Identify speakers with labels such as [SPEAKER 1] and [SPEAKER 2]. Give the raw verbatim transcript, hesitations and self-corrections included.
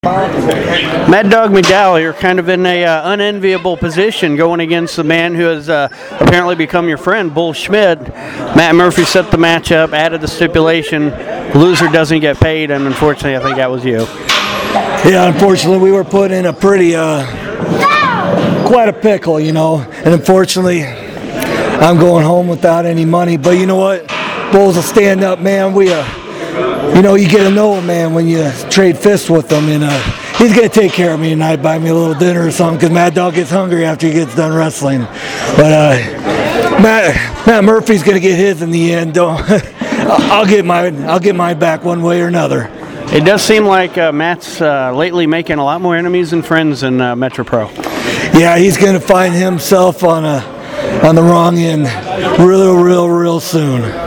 [SPEAKER 1] Mad Dog McDowell, you're kind of in a uh, unenviable position going against the man who has uh, apparently become your friend, Bull Schmidt. Matt Murphy set the match up, added the stipulation, loser doesn't get paid, and unfortunately I think that was you.
[SPEAKER 2] Yeah, unfortunately we were put in a pretty, uh, quite a pickle, you know, and unfortunately I'm going home without any money, but you know what, Bull's a stand-up man. We uh, You know, you get to know a man when you trade fists with him, and uh, he's going to take care of me tonight, buy me a little dinner or something, because Mad Dog gets hungry after he gets done wrestling. But uh, Matt, Matt Murphy's going to get his in the end. Don't, I'll get mine. I'll get mine back one way or another.
[SPEAKER 1] It does seem like uh, Matt's uh, lately making a lot more enemies than friends in uh, Metro Pro.
[SPEAKER 2] Yeah, he's going to find himself on a on the wrong end real, real, real soon.